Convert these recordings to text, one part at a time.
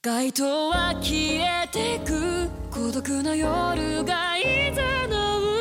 街灯は消えてく孤独な夜がいざなう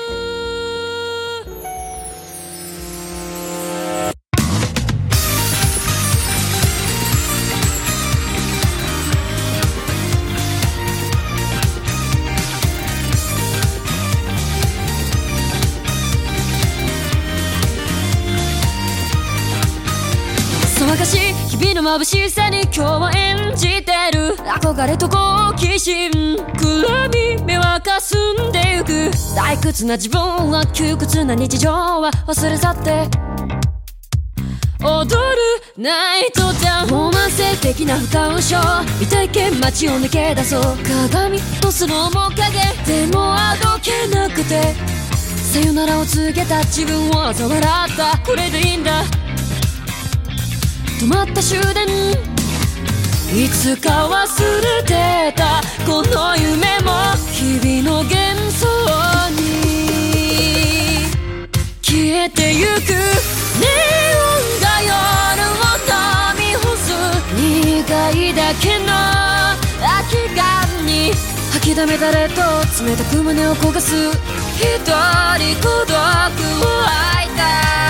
そわかしい日々の眩しさに今日は演じてる憧れと好奇心暗み目はかすんでゆく退屈な自分は窮屈な日常は忘れ去って踊るナイトダウンロマンス的な不感症未体験街を抜け出そう鏡とスローも影でもあどけなくてさよならを告げた自分を嘲笑ったこれでいいんだ止まった終電いつか忘れてたこの夢も日々の幻想に消えてゆくネオンが夜を飲み干す苦いだけの空き缶に吐きだめたれと冷たく胸を焦がす一人孤独を吐いた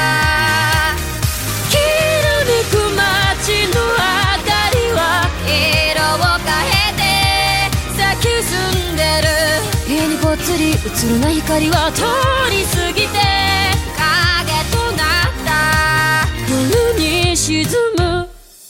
街の明かりは色を変えて咲き進んでる家にぽつり映るな光は通り過ぎて影となった夜に沈む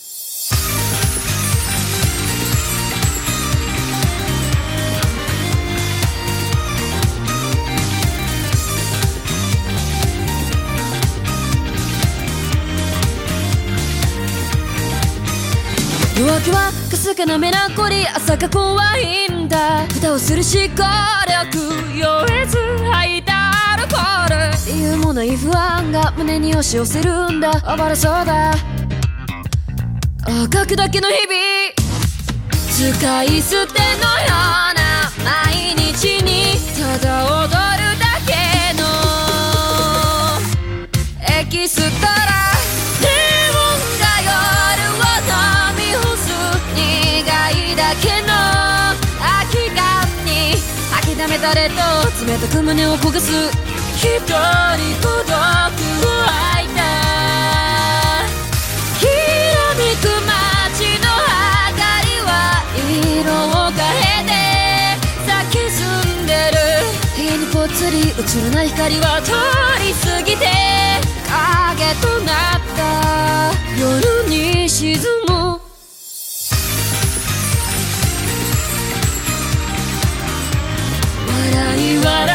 夜明けはかすかなメランコリー朝が怖いんだ蓋をする思考力酔えず吐いたアルコール理由もない不安が胸に押し寄せるんだ暴れそうだあがくだけの日々使い捨てのような毎日にただ踊るだけのエキストラネオンが夜を飲み干す苦いだけの空き缶に吐きだめたれと冷たく胸を焦がす一人孤独を吐いたきらめく街の明かりは色を変えて咲き進んでる部屋にぽつり映るな光は通り過ぎて影となった夜に沈む笑い笑